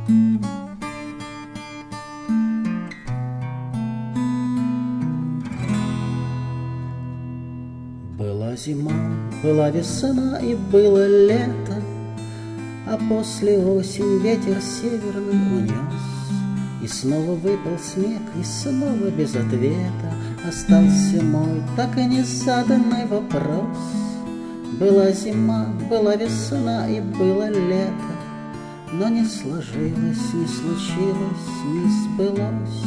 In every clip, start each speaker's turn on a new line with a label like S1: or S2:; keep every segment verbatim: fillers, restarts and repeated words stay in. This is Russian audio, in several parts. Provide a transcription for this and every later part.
S1: Была зима, была весна и было лето, а после осень ветер северный унес. И снова выпал снег, и снова без ответа остался мой так и не заданный вопрос. Была зима, была весна и было лето, но не сложилось, не случилось, не сбылось.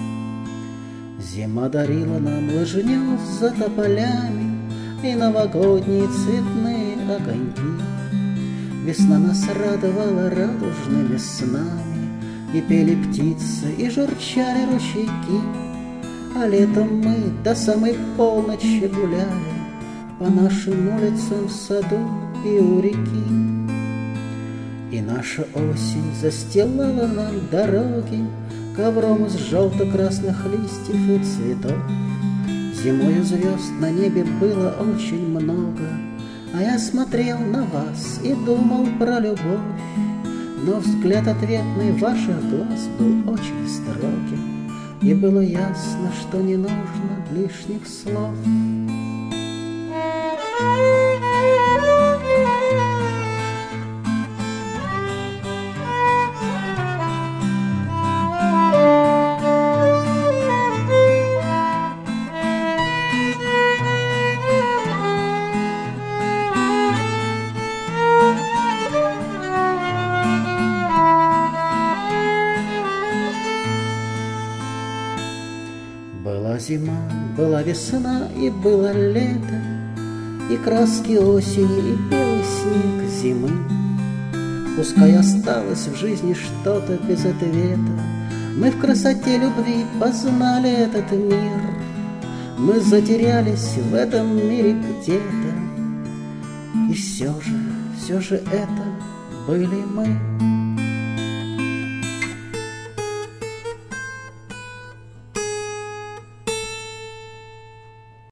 S1: Зима дарила нам лыжню за тополями и новогодние цветные огоньки. Весна нас радовала радужными снами, и пели птицы, и журчали ручейки. А летом мы до самой полночи гуляли по нашим улицам, в саду и у реки. И наша осень застилала нам дороги ковром из желто-красных листьев и цветов. Зимою звезд на небе было очень много, а я смотрел на вас и думал про любовь. Но взгляд ответный ваших глаз был очень строгим, и было ясно, что не нужно лишних слов. Была зима, была весна и было лето, и краски осени, и белый снег зимы. Пускай осталось в жизни что-то без ответа, мы в красоте любви познали этот мир. Мы затерялись в этом мире где-то, и все же, все же это были мы.